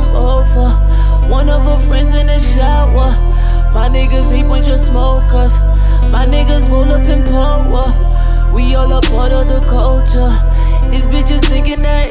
come over. One of her friends in the shower. My niggas 8 just smokers. My niggas roll up in power. We all a part of the culture. These bitches thinking that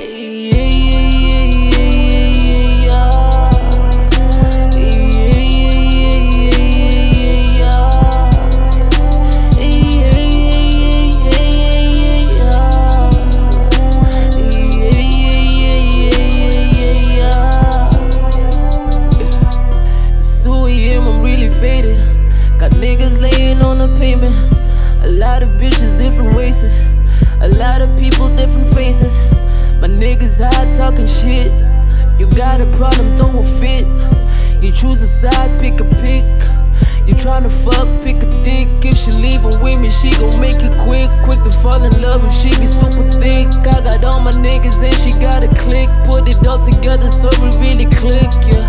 I'm really faded. Got niggas laying on the pavement. A lot of bitches, different races. A lot of people, different faces. My niggas high talking shit. You got a problem, throw a fit. You choose a side, pick a pick. You tryna fuck, pick a dick. If she leaving with me, she gon' make it quick. Quick to fall in love if she be super thick. I got all my niggas and she got a click. Put it all together so it really click, yeah.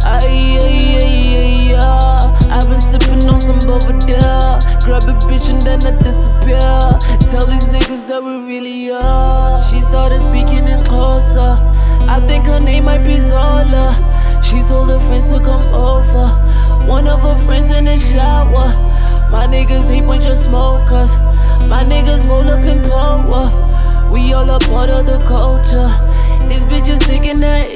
I've been sipping on some Belvedere. Grab a bitch and then I disappear. Tell these niggas that we really are. She started speaking in closer. I think her name might be Zola. She told her friends to come over. One of her friends in the shower. My niggas 8 just smokers. My niggas roll up in power. We all a part of the culture. These bitches thinking that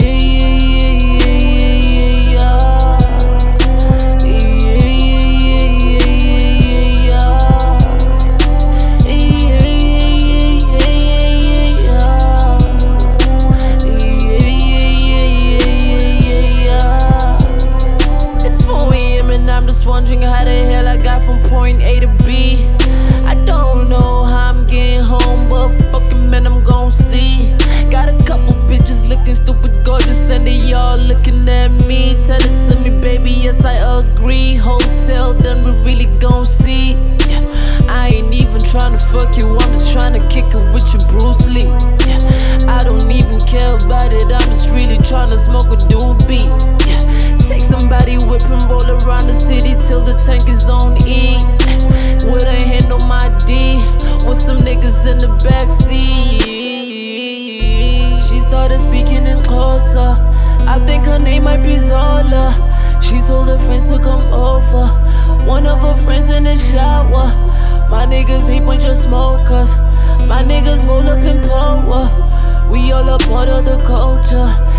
I'm just wondering how the hell I got from point A to B. I don't know how I'm getting home, but fucking man, I'm gon' see. Got a couple bitches looking stupid gorgeous and they all looking at me. Tell it to me, baby, yes I agree. Hotel done, we really gon' see. I ain't even tryna fuck you, I'm just tryna kick it with you, Bruce Lee. I don't even care about it, I'm just really tryna smoke a doobie. Take somebody, whip and roll around the city till the tank is on E. With a hand on my D, with some niggas in the backseat. She started speaking in closer. I think her name might be Zola. She told her friends to come over. One of her friends in the shower. My niggas 8 just smokers. My niggas roll up in power. We all a part of the culture.